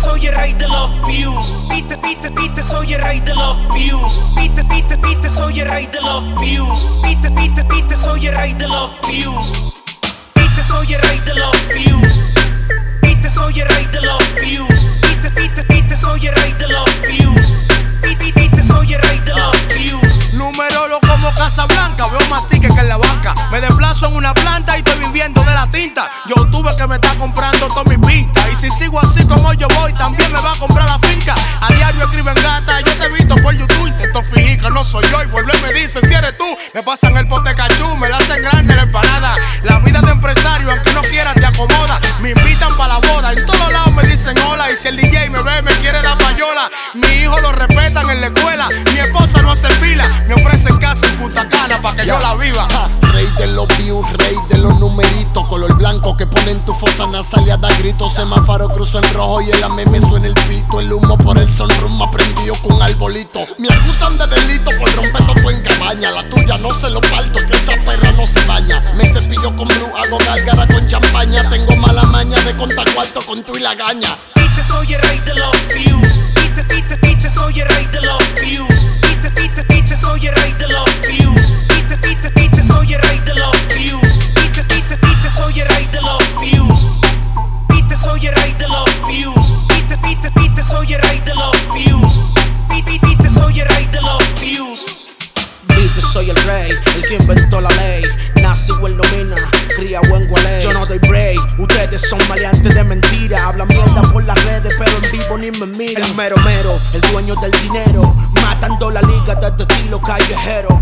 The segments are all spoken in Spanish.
soy el rey de los views. Viste, soy el rey de los views. Viste, soy el rey de los views. Viste, soy el rey de los views. Viste, soy el rey de los views. Viste, soy el rey de los views. Viste, soy el rey de los views. Viste, soy el rey de los views. Numerolo como Casablanca, veo más tickets que en la banca. Me desplazo en una planta y estoy viviendo de la tinta. Yo tuve que me está comprando toda mi pinta. Y si sigo así como yo voy, también me va a comprar la finca. A diario escriben gata, yo te he visto por YouTube. Intento fingir que no soy yo y vuelve y me dice si eres tú. Me pasan el pote cachú, me la hacen grande la empanada. La vida de empresario, aunque no quieran, te acomoda. Me invitan para la boda, en todos lados me dicen hola. Y si el DJ me ve, me quiere dar payola. Mi hijo lo respetan en la escuela, mi esposa no hace fila. Me ofrecen casa en Punta Cana pa' que yo la viva. Rey de los views, rey de los numeritos. Color blanco que pone en tu fosa nasal y a dar gritos. Semáforo cruzo en rojo y el AME me suena el pito. El humo por el sunroom me prendió con arbolito. Me acusan de delito por romper todo en cabaña. La tuya no se lo parto, que esa perra no se baña. Me cepillo con blue, hago gárgara con champaña. Tengo mala maña de contar cuarto con tu y la gaña. Viste, soy el rey de los views. Viste, soy el rey de los views. Viste, soy el rey de los views. Viste, soy el rey de los views. Viste, soy el rey de los views. Viste, soy el rey de los views. Viste, soy el rey de los views. Viste, soy el rey de los views. Viste, soy el rey, el que inventó la ley. Nací en Lomina, criado en Gualey. Yo no doy break, ustedes son maleantes de mentira. Hablan mierda por las redes, pero en vivo ni me miran. El mero mero, el dueño del dinero, matando la liga desde estilo callejero.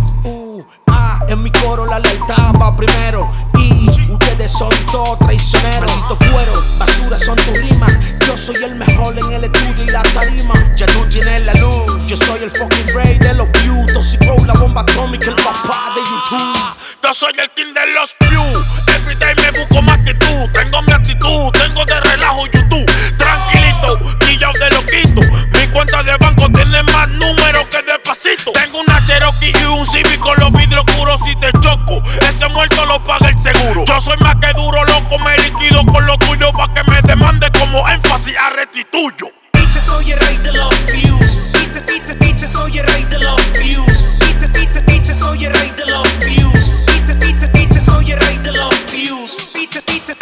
En mi coro la lealtad va primero. Y ustedes son todos traicioneros. Maldito cuero, basura son tus rimas. Yo soy el mejor en el estudio y la tarima. Ya tú tienes la luz, yo soy el fucking rey de los views. Toxic Roll, la bomba atómica, el papá de YouTube. Yo soy el king de los views. Everyday me busco más que tú. Tengo mi actitud, tengo de relajo YouTube. Tranquilito, guillao de loquito. Mi cuenta de banco tiene más números que Despacito. Tengo una Cherokee y un Civic con los vidrios oscuros. Si te choco, ese muerto lo paga el seguro. Yo soy más que duro, loco, me liquido con lo tuyo. Pa' que me demande como énfasis a restituyo. Viste, soy el rey de los views. Viste, soy el rey de los views. Viste, soy el rey de los views. Viste, soy el rey de los views. Viste.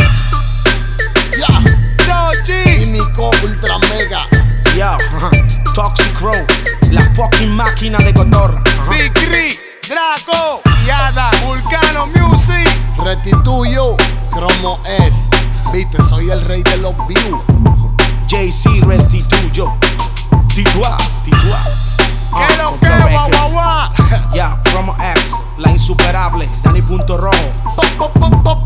Ya, Doji, Químico Ultra Mega. yo, Toxic Roll, la fucking máquina de cotorra. Big Cri, Draco, Yada, Vulcano Music. Restituyo, Cromo es. Viste, soy el rey de los views. JC restituyo. Titua. Que lo que, guau. Ya, Promo X, la insuperable, Dani Punto Rojo. Pop, pop, pop, pop.